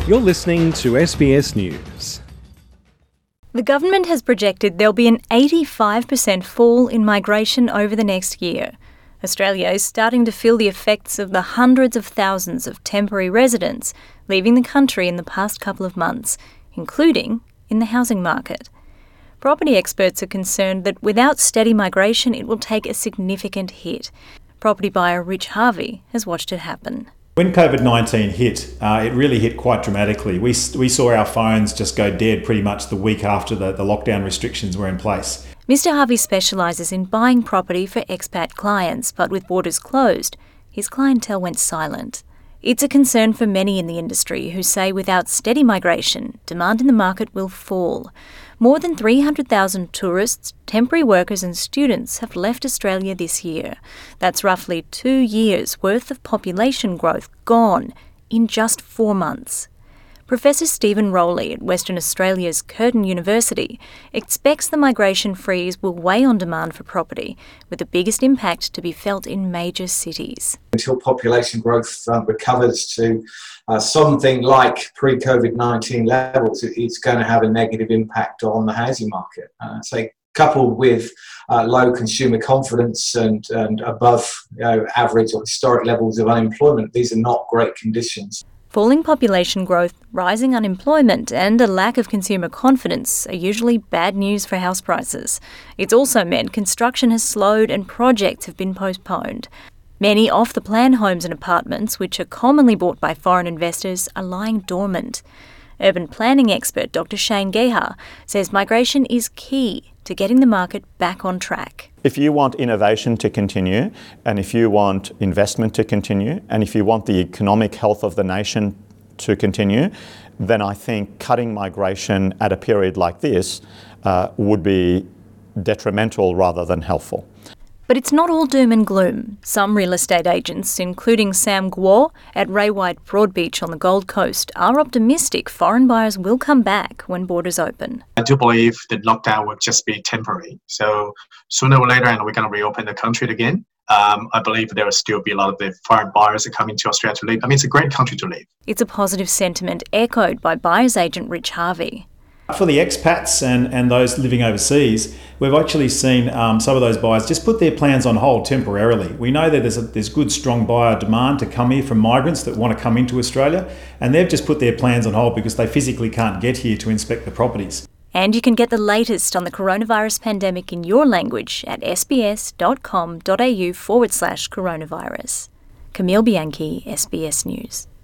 You're listening to SBS News. The government has projected there'll be an 85% fall in migration over the next year. Australia is starting to feel the effects of the hundreds of thousands of temporary residents leaving the country in the past couple of months, including in the housing market. Property experts are concerned that without steady migration, it will take a significant hit. Property buyer Rich Harvey has watched it happen. When COVID-19 hit, it really hit quite dramatically. We saw our phones just go dead pretty much the week after the lockdown restrictions were in place. Mr Harvey specialises in buying property for expat clients, but with borders closed, his clientele went silent. It's a concern for many in the industry who say without steady migration, demand in the market will fall. More than 300,000 tourists, temporary workers and students have left Australia this year. That's roughly 2 years' worth of population growth gone in just 4 months. Professor Stephen Rowley at Western Australia's Curtin University expects the migration freeze will weigh on demand for property, with the biggest impact to be felt in major cities. Until population growth recovers to something like pre-COVID-19 levels, it's going to have a negative impact on the housing market. Coupled with low consumer confidence and above average or historic levels of unemployment, these are not great conditions. Falling population growth, rising unemployment and a lack of consumer confidence are usually bad news for house prices. It's also meant construction has slowed and projects have been postponed. Many off-the-plan homes and apartments, which are commonly bought by foreign investors, are lying dormant. Urban planning expert Dr Shane Gehar says migration is key to getting the market back on track. If you want innovation to continue, and if you want investment to continue, and if you want the economic health of the nation to continue, then I think cutting migration at a period like this would be detrimental rather than helpful. But it's not all doom and gloom. Some real estate agents, including Sam Guo at Ray White Broadbeach on the Gold Coast, are optimistic foreign buyers will come back when borders open. I do believe the lockdown will just be temporary. So sooner or later, and we're going to reopen the country again. I believe there will still be a lot of the foreign buyers that come into Australia to live. I mean, it's a great country to live. It's a positive sentiment echoed by buyer's agent Rich Harvey. For the expats and those living overseas, we've actually seen some of those buyers just put their plans on hold temporarily. We know that there's good, strong buyer demand to come here from migrants that want to come into Australia, and they've just put their plans on hold because they physically can't get here to inspect the properties. And you can get the latest on the coronavirus pandemic in your language at sbs.com.au/coronavirus. Camille Bianchi, SBS News.